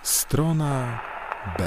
Strona B.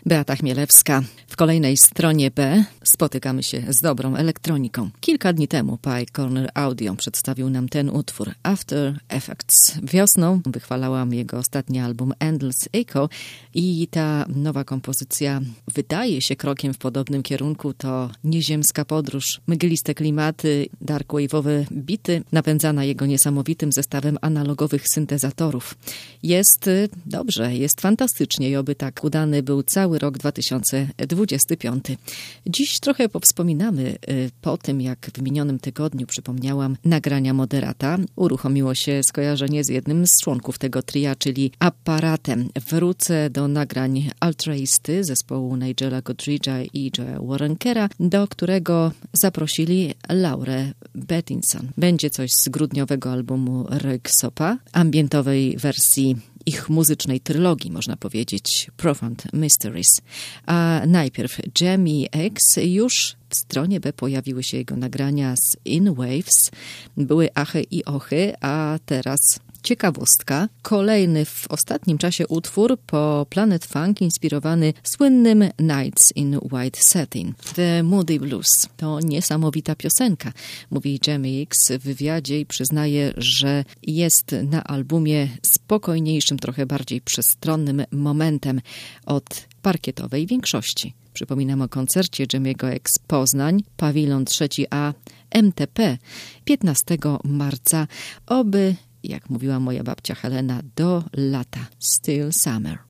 Beata Chmielewska. W kolejnej stronie B spotykamy się z dobrą elektroniką. Kilka dni temu Pie Corner Audio przedstawił nam ten utwór After Effects. Wiosną wychwalałam jego ostatni album Endless Echo i ta nowa kompozycja wydaje się krokiem w podobnym kierunku. To nieziemska podróż, mgliste klimaty, darkwave'owe bity, napędzana jego niesamowitym zestawem analogowych syntezatorów. Jest dobrze, jest fantastycznie i oby tak udany był cały rok 2025. Dziś trochę powspominamy po tym, jak w minionym tygodniu, przypomniałam, nagrania Moderata. Uruchomiło się skojarzenie z jednym z członków tego tria, czyli Apparatem. Wrócę do nagrań Altruisty zespołu Nigela Godridge'a i Joe'a Warrenkera, do którego zaprosili Laurę Bettinson. Będzie coś z grudniowego albumu Röyksopa, ambientowej wersji ich muzycznej trylogii, można powiedzieć, Profound Mysteries. A najpierw Jamie X. Już w stronie B pojawiły się jego nagrania z In Waves. Były achy i ochy, a teraz ciekawostka. Kolejny w ostatnim czasie utwór po Planet Funk inspirowany słynnym Nights in White Satin. The Moody Blues. To niesamowita piosenka, mówi Jamie X w wywiadzie i przyznaje, że jest na albumie spokojniejszym, trochę bardziej przestronnym momentem od parkietowej większości. Przypominam o koncercie Jamie'ego X Poznań, Pawilon 3A MTP 15 marca. Oby, jak mówiła moja babcia Helena, do lata. Still Summer.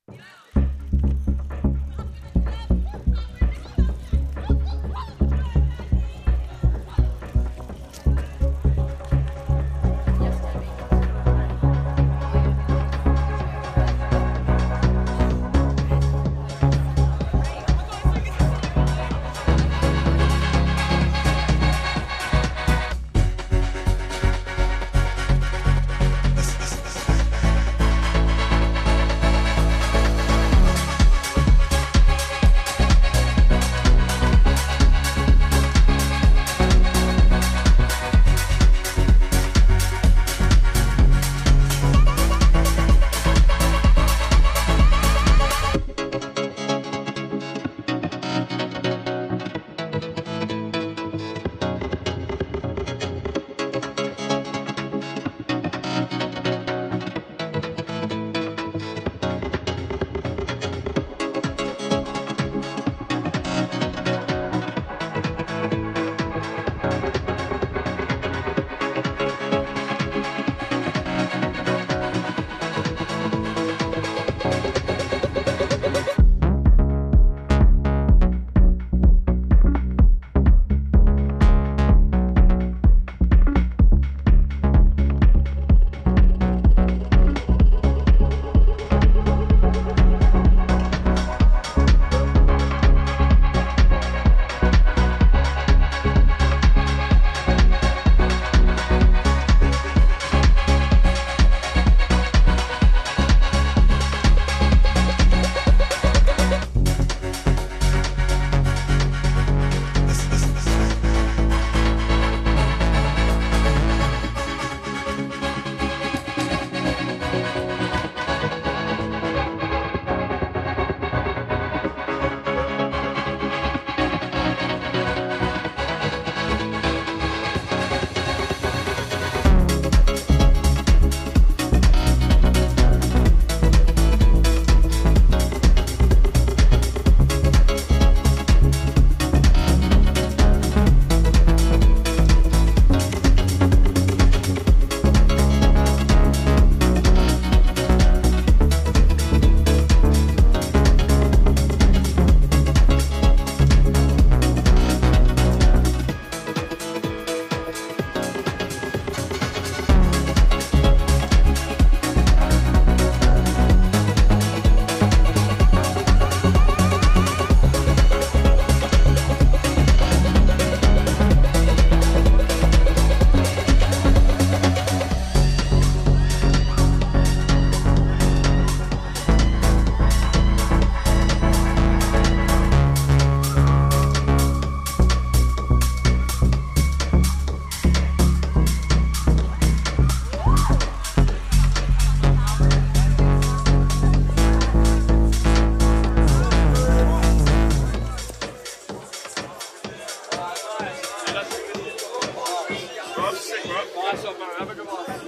up, man. Have a good one.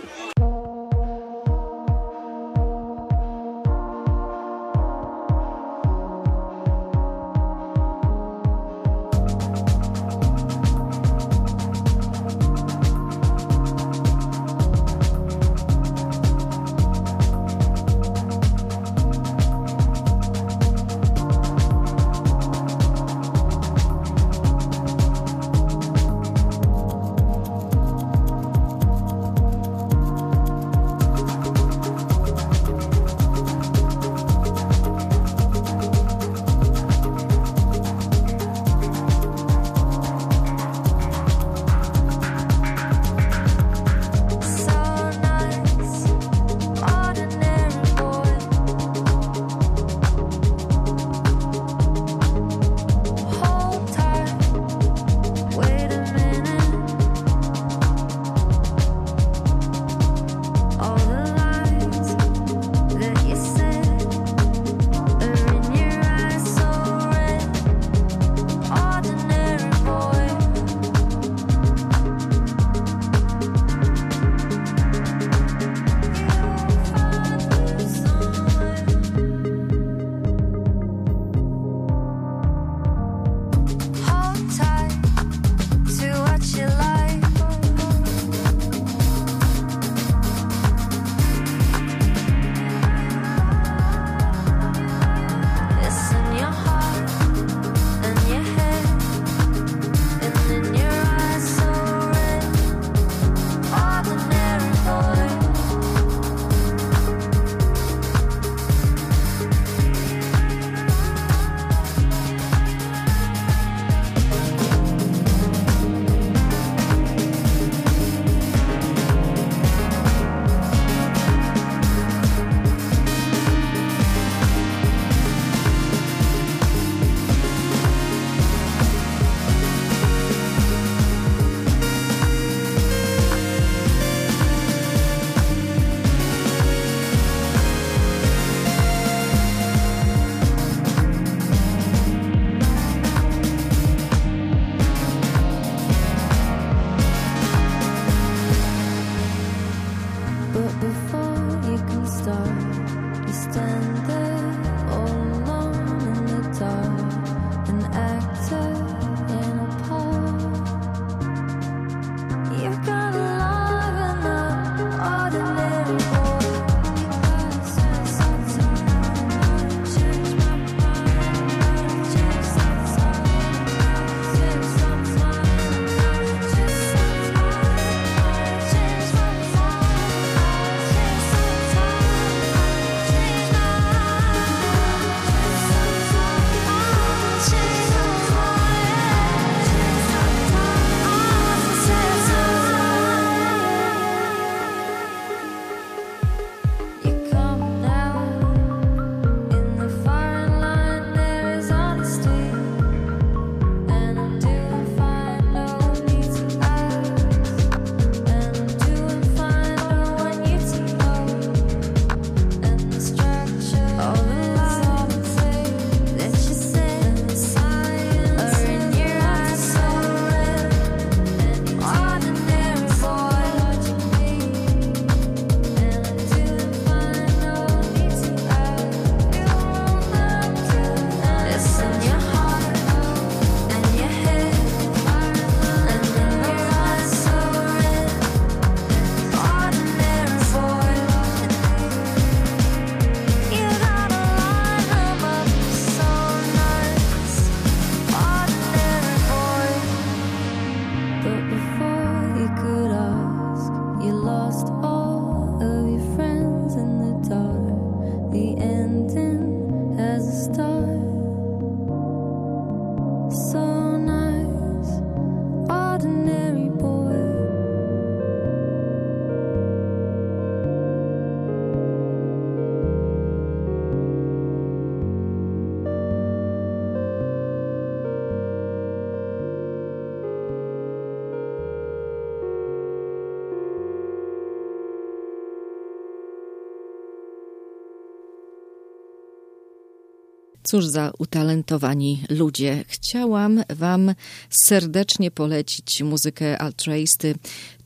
Cóż za utalentowani ludzie. Chciałam Wam serdecznie polecić muzykę Altraisty.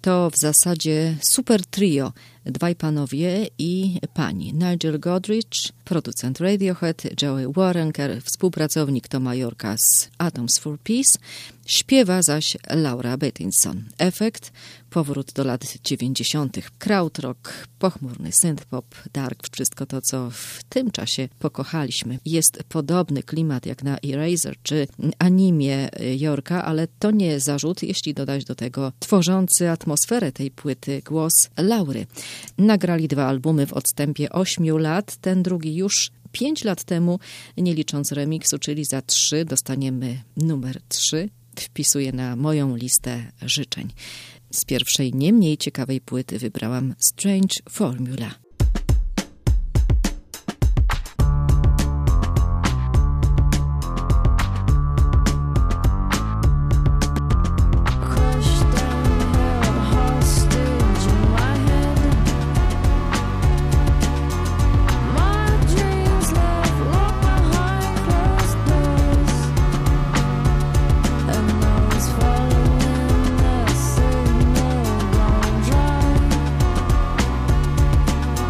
To w zasadzie super trio. Dwaj panowie i pani. Nigel Godrich, producent Radiohead, Joey Waronker, współpracownik Toma Yorka z Atoms for Peace, śpiewa zaś Laura Bettinson. Efekt, powrót do lat 90. Krautrock, pochmurny synthpop, dark, wszystko to, co w tym czasie pokochaliśmy. Jest podobny klimat jak na Eraser czy animie Yorka, ale to nie zarzut, jeśli dodać do tego tworzący atmosferę tej płyty głos Laury. Nagrali 2 albumy w odstępie 8 lat, ten drugi już 5 lat temu, nie licząc remiksu, czyli za 3 dostaniemy numer 3. Wpisuję na moją listę życzeń. Z pierwszej, nie mniej ciekawej płyty wybrałam Strange Formula. Following the signal, won't drive.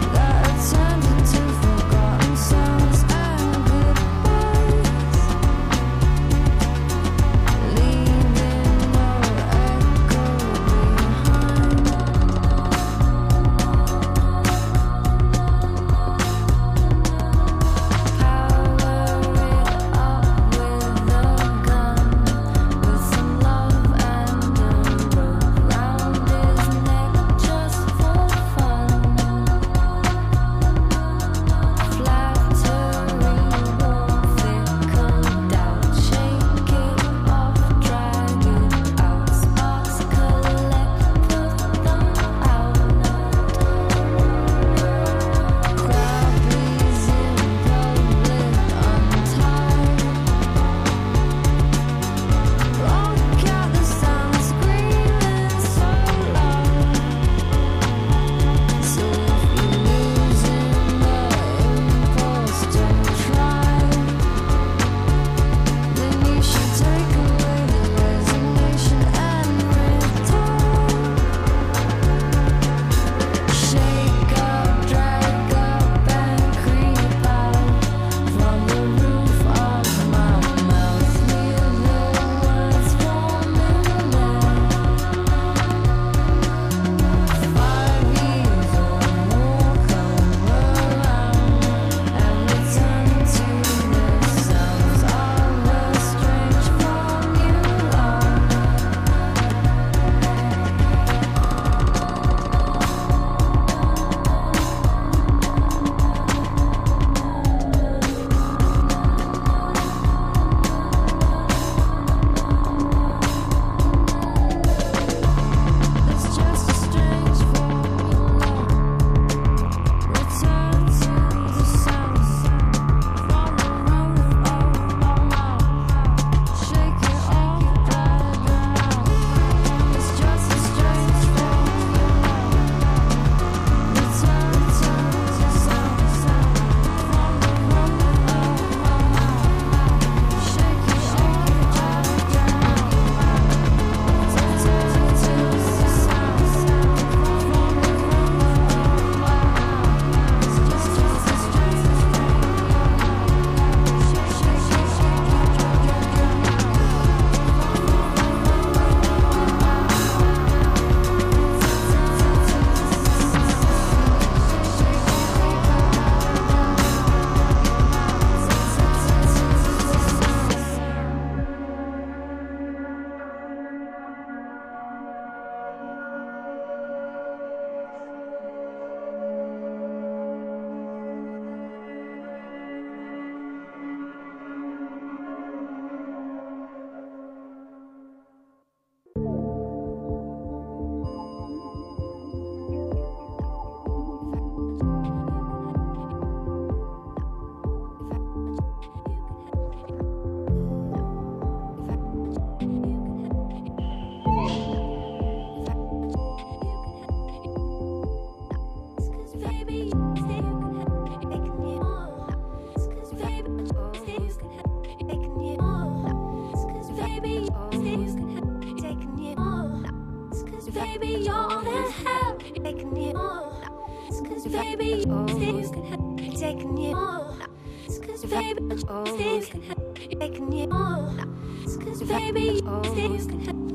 baby, you're all that help. Taking me on. Cause baby, things can help. Taking you on. Cause baby, things can help. Taking you on. Cause baby, things can help.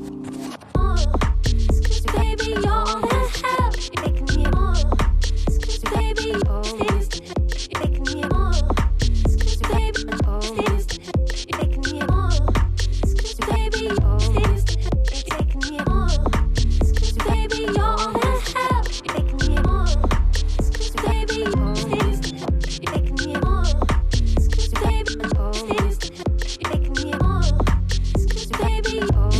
Cause baby, you're all that help. Taking you on. Cause baby, things can help. Taking you on. Cause baby, things can help. Taking you on. Cause baby, things can help. Taking you on. Cause baby, you're all that help. Taking you on. Cause baby, things can help. Taking you on. Cause baby, things can help. Taking you on. Cause baby, things can help.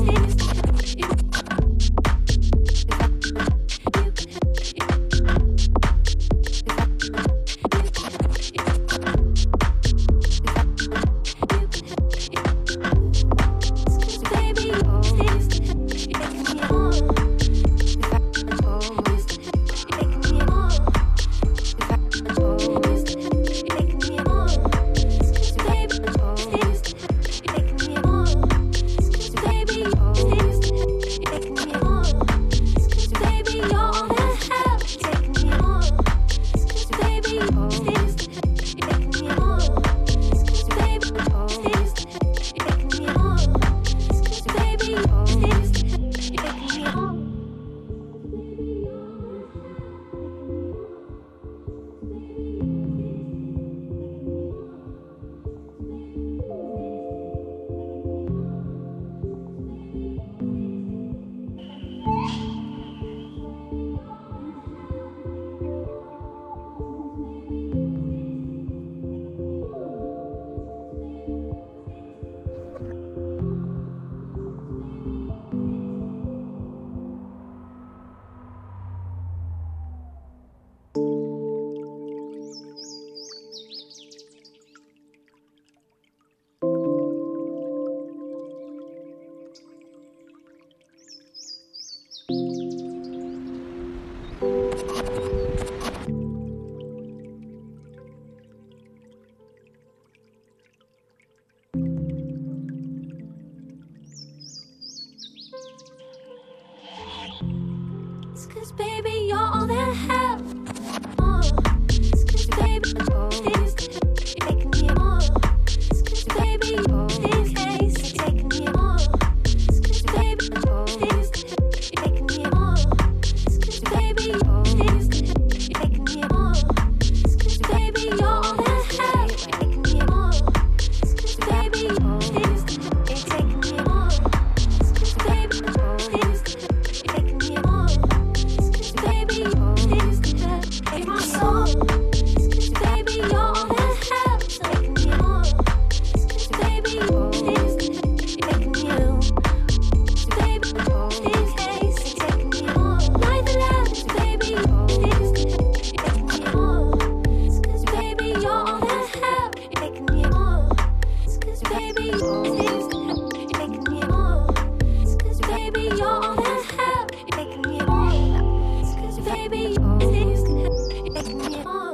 Cause baby, you're all that help. Cause baby, things can help. Taking you on. Cause baby, things can taking you on. Cause baby, things can help. Taking you on. Cause baby, things can help. Taking you on. Cause baby, you're all that help. Taking you on. Cause baby, things can help. Taking you on. Cause baby, things can help. Taking you on. Baby, things can help. Take my soul. Baby, you're all that help. Taking you on. Baby, things can help. Taking you. Baby, things can taking you on. Light the lamps, baby. Things can help. Taking you on. Cause baby, you're all that help. Taking you on. Cause baby, things can help. Taking you on. Cause baby, you're all that help. Taking you on. Baby, things can help. Taking you on.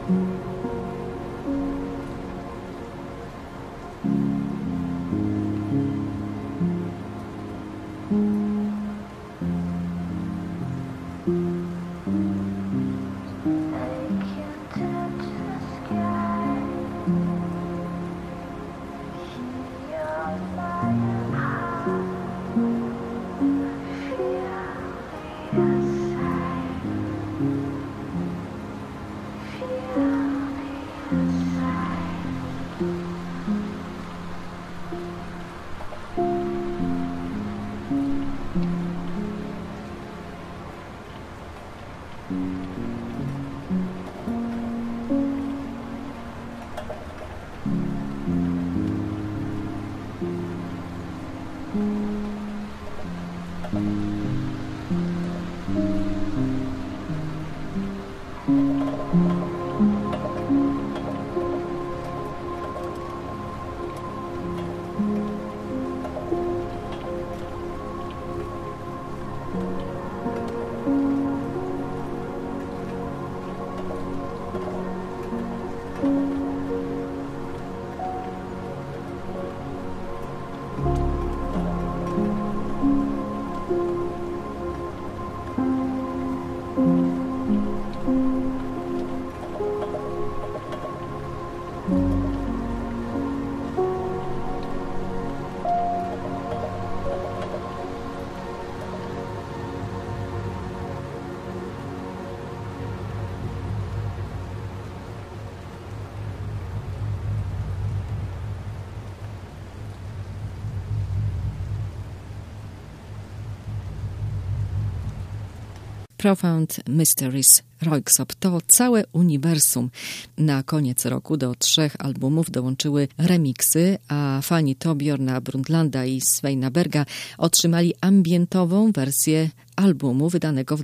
Profound Mysteries Röyksopp to całe uniwersum. Na koniec roku do 3 albumów dołączyły remiksy, a fani Torbjörna Brundtlanda i Sveina Berga otrzymali ambientową wersję albumu wydanego w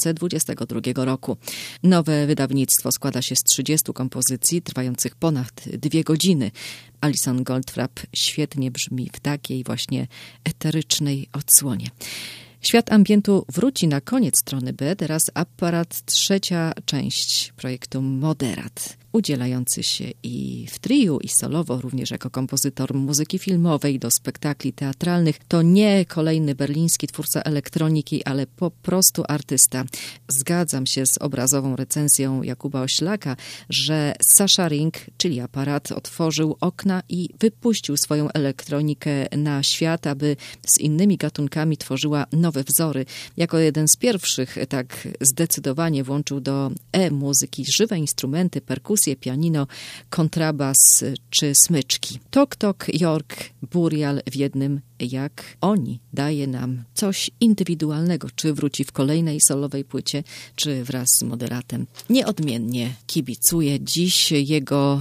2022 roku. Nowe wydawnictwo składa się z 30 kompozycji trwających ponad 2 godziny. Alison Goldfrapp świetnie brzmi w takiej właśnie eterycznej odsłonie. Świat ambientu wróci na koniec strony B, teraz aparat, 3. część projektu Moderat. Udzielający się i w triu, i solowo, również jako kompozytor muzyki filmowej do spektakli teatralnych, to nie kolejny berliński twórca elektroniki, ale po prostu artysta. Zgadzam się z obrazową recenzją Jakuba Oślaka, że Sascha Ring, czyli aparat, otworzył okna i wypuścił swoją elektronikę na świat, aby z innymi gatunkami tworzyła nowe wzory. Jako jeden z pierwszych tak zdecydowanie włączył do muzyki żywe instrumenty, perkusje, pianino, kontrabas czy smyczki. Tok Tok, York, Burial w jednym, jak oni, daje nam coś indywidualnego, czy wróci w kolejnej solowej płycie, czy wraz z Moderatem. Nieodmiennie kibicuję dziś jego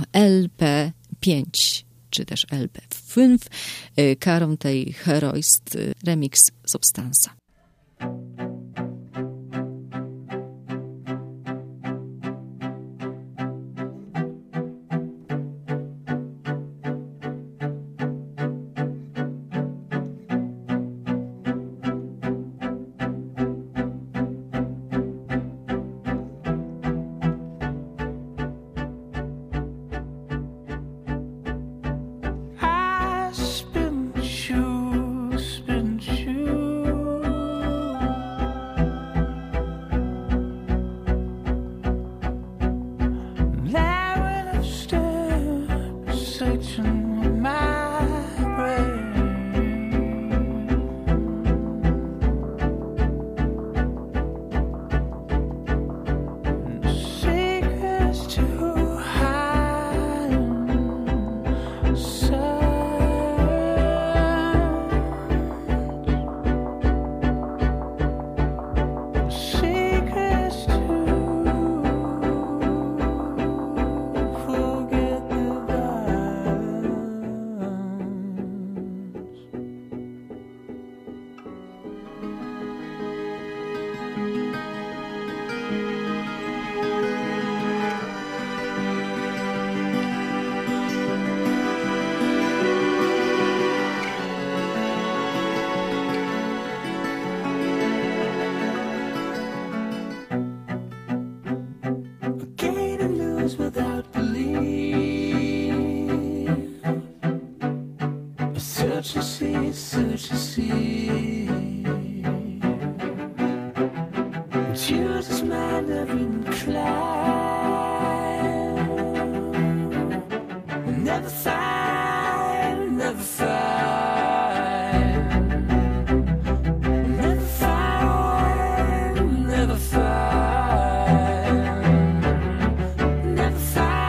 LP5 czy też LP5 Karą tej Heroist remix Substanza. Spin shoes, without belief. Search and see, search and see. Choose his mind every climb. Never find, never find. Never find, never find. Never find.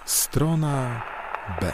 Strona B.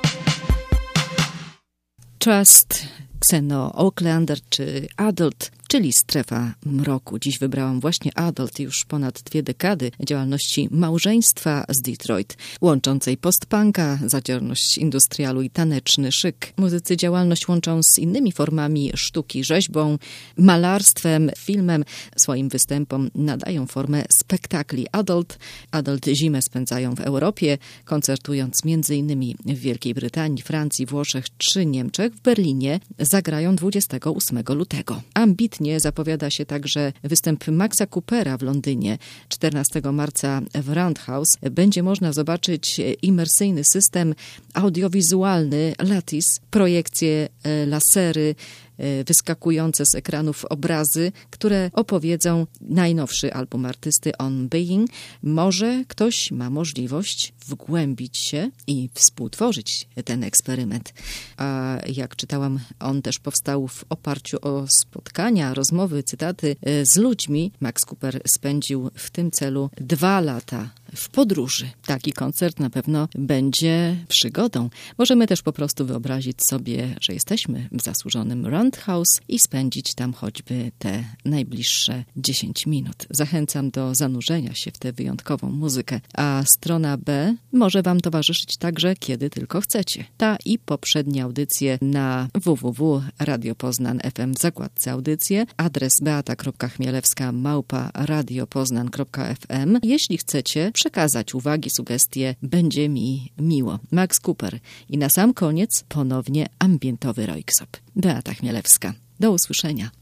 Trust, Xeno Oaklander czy Adult, czyli Strefa Mroku. Dziś wybrałam właśnie Adult, już ponad 2 dekady działalności małżeństwa z Detroit, łączącej post-punka, zadziorność industrialu i taneczny szyk. Muzycy działalność łączą z innymi formami sztuki, rzeźbą, malarstwem, filmem. Swoim występom nadają formę spektakli. Adult zimę spędzają w Europie, koncertując m.in. w Wielkiej Brytanii, Francji, Włoszech czy Niemczech. W Berlinie zagrają 28 lutego. Ambitnie zapowiada się także występ Maxa Coopera w Londynie. 14 marca w Roundhouse będzie można zobaczyć imersyjny system audiowizualny Lattice, projekcje, lasery, wyskakujące z ekranów obrazy, które opowiedzą najnowszy album artysty On Being. Może ktoś ma możliwość wgłębić się i współtworzyć ten eksperyment. A jak czytałam, on też powstał w oparciu o spotkania, rozmowy, cytaty z ludźmi. Max Cooper spędził w tym celu 2 lata w podróży. Taki koncert na pewno będzie przygodą. Możemy też po prostu wyobrazić sobie, że jesteśmy w zasłużonym Roundhouse i spędzić tam choćby te najbliższe 10 minut. Zachęcam do zanurzenia się w tę wyjątkową muzykę. A strona B może Wam towarzyszyć także, kiedy tylko chcecie. Ta i poprzednie audycje na www.radiopoznan.fm w zakładce audycje, adres beata.chmielewska@radiopoznan.fm. Jeśli chcecie przekazać uwagi, sugestie, będzie mi miło. Max Cooper. I na sam koniec ponownie ambientowy Röyksopp. Beata Chmielewska. Do usłyszenia.